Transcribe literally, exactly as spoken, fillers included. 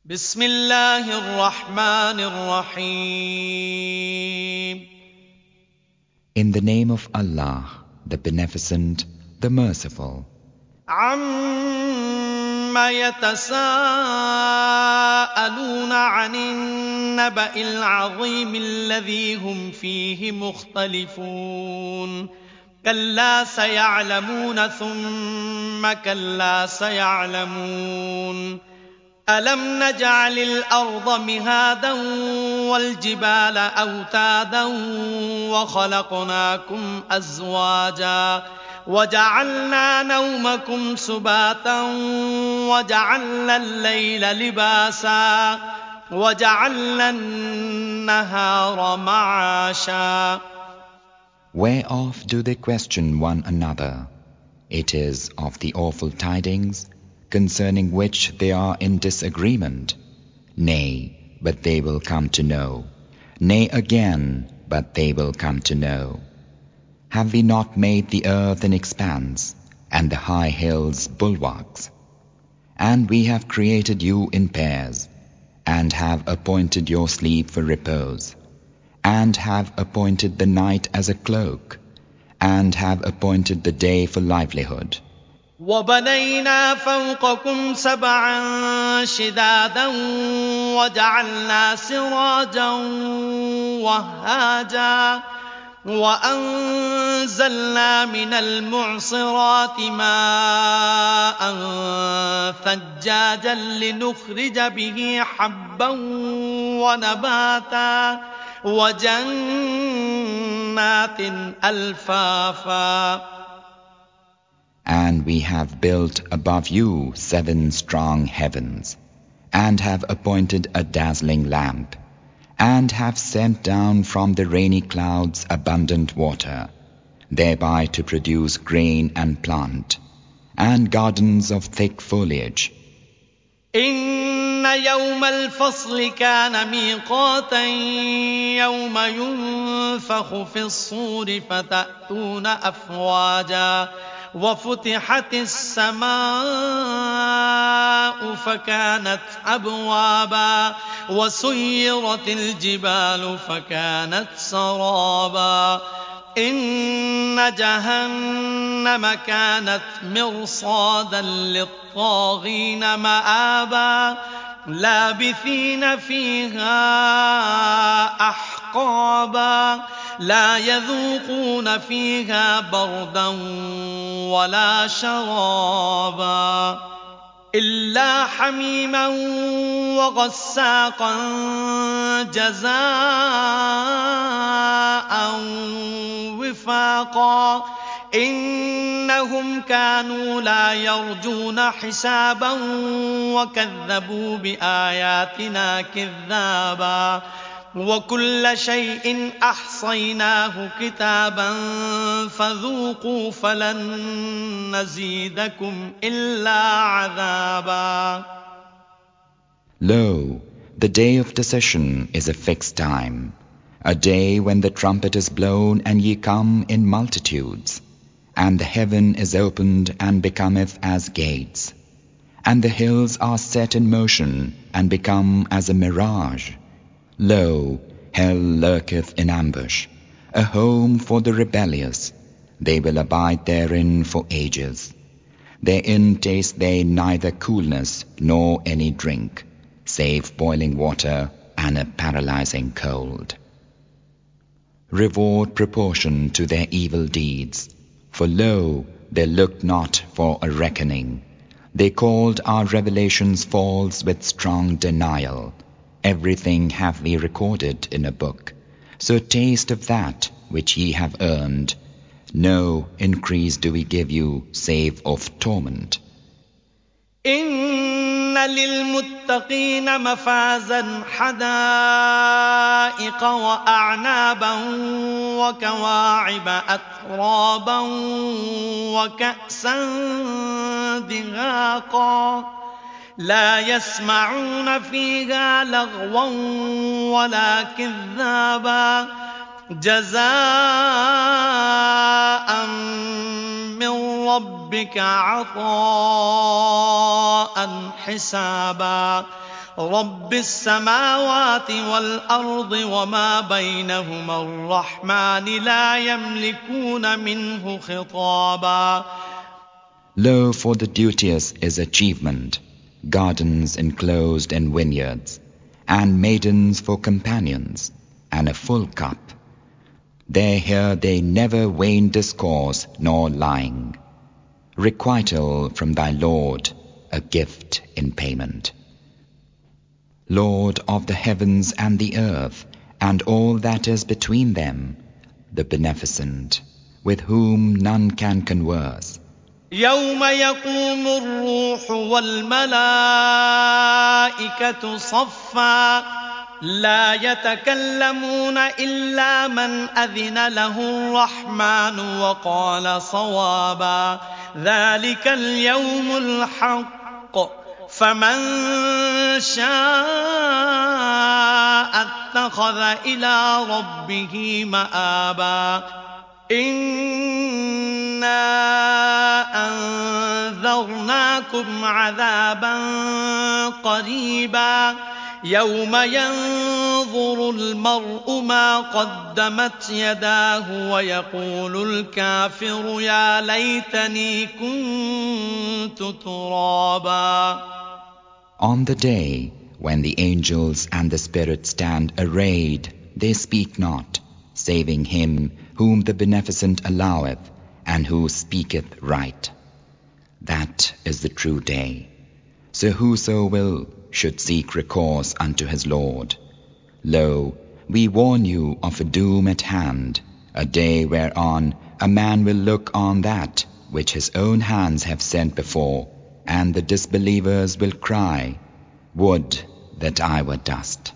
بسم الله الرحمن الرحيم. In the name of Allah, the Beneficent, the Merciful. عَمَّ يَتَسَاءَلُونَ عَنِ النَّبَإِ الْعَظِيمِ الَّذِي هُمْ فِيهِ مُخْتَلِفُونَ كَلَّا سَيَعْلَمُونَ ثُمَّ كَلَّا سَيَعْلَمُونَ أَلَمْ نَجْعَلِ الْأَرْضَ مِهَادًا وَالْجِبَالَ أَوْتَادًا وَخَلَقْنَاكُمْ أَزْوَاجًا وَجَعَلْنَا نَوْمَكُمْ سُبَاتًا وَجَعَلْنَا اللَّيْلَ لِبَاسًا وَجَعَلْنَا النَّهَارَ مَعَاشًا. Whereof do they question one another? It is of the awful tidings, concerning which they are in disagreement. Nay, but they will come to know. Nay again, but they will come to know. Have we not made the earth an expanse, and the high hills bulwarks? And we have created you in pairs, and have appointed your sleep for repose, and have appointed the night as a cloak, and have appointed the day for livelihood. وَبَنَيْنَا فَوْقَكُمْ سَبْعًا شِدَادًا وَجَعَلْنَا سِرَاجًا وَهَّاجًا وَأَنزَلْنَا مِنَ الْمُعْصِرَاتِ مَاءً ثَجَّاجًا لِنُخْرِجَ بِهِ حَبًّا وَنَبَاتًا وَجَنَّاتٍ أَلْفَافًا. And we have built above you seven strong heavens, and have appointed a dazzling lamp, and have sent down from the rainy clouds abundant water, thereby to produce grain and plant, and gardens of thick foliage. إِنَّ يَوْمَ الْفَصْلِ كَانَ مِيقَاتًا يَوْمَ يُنفَخُ فِي الصُّورِ فَتَأْتُونَ أَفْوَاجًا وَفُتِحَتِ السَّمَاءُ فَكَانَتْ أَبْوَابًا وَسُيِّرَتِ الْجِبَالُ فَكَانَتْ سَرَابًا إِنَّ جَهَنَّمَ كَانَتْ مِرْصَادًا لِلطَّاغِينَ مَآبًا لَابِثِينَ فِيهَا أَحْقَابًا لَا يَذُوقُونَ فِيهَا بَرْدًا وَلَا شَرَابًا إِلَّا حَمِيمًا وَغَسَّاقًا جَزَاءً وِفَاقًا إِنَّهُمْ كَانُوا لَا يَرْجُونَ حِسَابًا وَكَذَّبُوا بِآيَاتِنَا كِذَّابًا وَكُلَّ شَيْءٍ أَحْصَيْنَاهُ كِتَابًا فَذُوقُوا فَلَن نَّزِيدَكُمْ إِلَّا عَذَابًا. Lo, the day of decision is a fixed time, a day when the trumpet is blown and ye come in multitudes, and the heaven is opened and becometh as gates, and the hills are set in motion and become as a mirage. Lo, hell lurketh in ambush, a home for the rebellious. They will abide therein for ages. Therein taste they neither coolness nor any drink, save boiling water and a paralyzing cold. Reward proportion to their evil deeds, for lo, they looked not for a reckoning. They called our revelations false with strong denial. Everything have we recorded in a book, so taste of that which ye have earned. No increase do we give you save of torment. إِنَّ لِلْمُتَّقِينَ مَفَازًا حَدَائِقَ وَأَعْنَابًا وَكَوَاعِبَ أَتْرَابًا وَكَأْسًا دِهَاقًا لا يسمعون فيها لغوا ولا كذابا جزاء من ربك عطاء حسابا رب السماوات والأرض وما بينهما الرحمن لا يملكون منه خطابا. Lo, for the duteous is achievement, gardens enclosed in vineyards, and maidens for companions, and a full cup. There hear they never vain discourse nor lying. Requital from thy Lord, a gift in payment. Lord of the heavens and the earth, and all that is between them, the Beneficent, with whom none can converse. يوم يقوم الروح والملائكة صفا لا يتكلمون إلا من أذن له الرحمن وقال صوابا ذلك اليوم الحق فمن شاء اتخذ إلى ربه مآبا. إنا أنذرناكم عذابا قريبا يوم ينظر المرء ما قدمت يداه ويقول الكافر يا ليتني كنت ترابا. On the day when the angels and the spirits stand arrayed, they speak not, saving him whom the Beneficent alloweth, and who speaketh right. That is the true day. So whoso will should seek recourse unto his Lord. Lo, we warn you of a doom at hand, a day whereon a man will look on that which his own hands have sent before, and the disbelievers will cry, Would that I were dust.